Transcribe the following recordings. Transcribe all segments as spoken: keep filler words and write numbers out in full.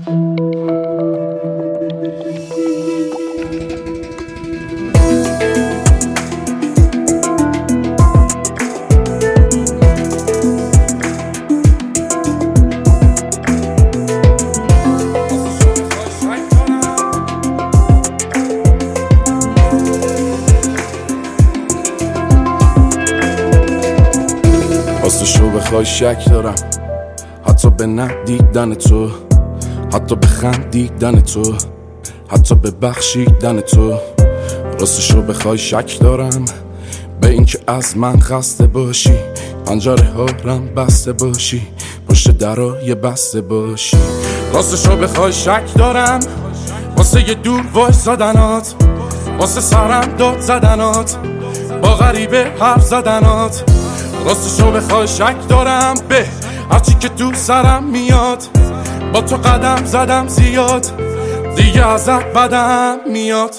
راستشو بخوای شک دارم، حتی به ندیدن تو، حتی به خندیدن تو، حتی به بخشیدن تو. راستشو بخوای شک دارم به اینکه از من خسته باشی، پنجره ها رم بسته باشی، پشت درای بسته باشی. راستشو بخوای شک دارم واسه یه دور وای زدنات، واسه سرم داد زدنات، با غریبه حرف زدنات. راستشو بخوای شک دارم به هرچی که تو سرم میاد، با تو قدم زدم زیاد، دیگه ازت بدم میاد.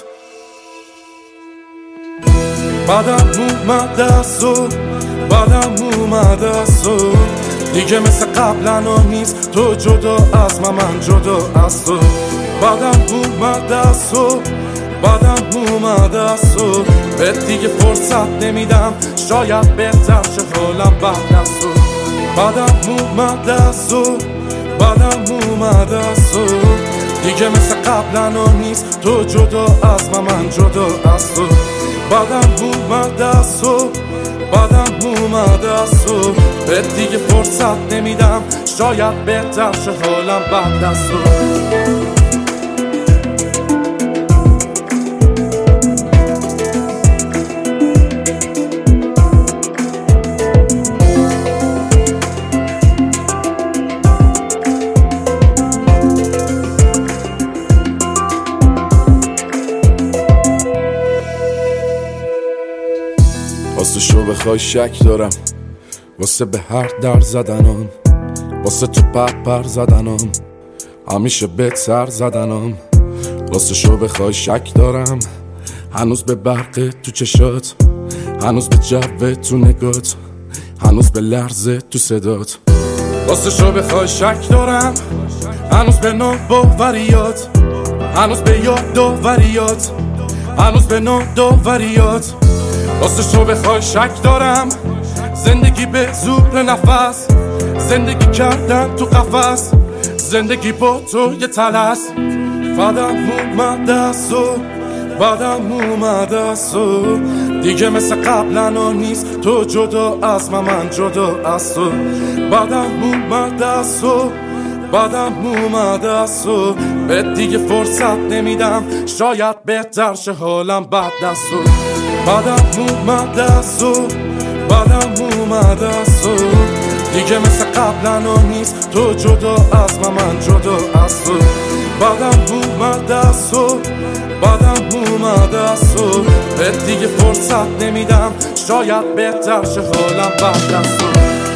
بدم اومده از تو، بدم اومده از تو، دیگه مثل قبلنا نیست تو جدا از من، من جدا از تو. بدم اومده از تو، بدم اومده از تو، به دیگه فرصت نمیدم، شاید بهتر شه حالم بعد از تو. بدم اومده از تو، بدم اومده از تو، دیگه مثل قبلنا نیست تو جدا از من، من جدا از تو. بدم اومده از تو، بدم اومده از تو، به دیگه فرصت نمیدم، شاید بهتر شه حالم بعد از تو. راستشو بخوای شک دارم واسه به هر در زدنم، واسه تو پر پر زدنم، همیشه بهت سر زدنم. راستشو بخوای شک دارم هنوز به برق تو چشات، هنوز به جو تو نگات، هنوز به لرزه تو صدات. راستشو بخوای شک دارم هنوز به ناباوریات، هنوز به یاد داوریات، هنوز به ناداوریات. راستشو بخوای شک دارم زندگی به زور نفس، زندگی کردن تو قفس، زندگی با تو یه تلس. بدم اومده از تو، بدم اومده از تو، دیگه مثل قبلنا نیست تو جدا از من، من جدا از تو. بدم اومده از تو، بدم اومده از تو، به دیگه فرصت نمیدم، شاید بهتر شه حالم بعد از تو. بدم اومده از تو، بدم اومده از تو، دیگه مثل قبلنا نیست تو جدا از من، من جدا از تو. بدم اومده از تو، بدم اومده از تو، به دیگه فرصت نمیدم، شاید بهتر شه حالم بعد از تو.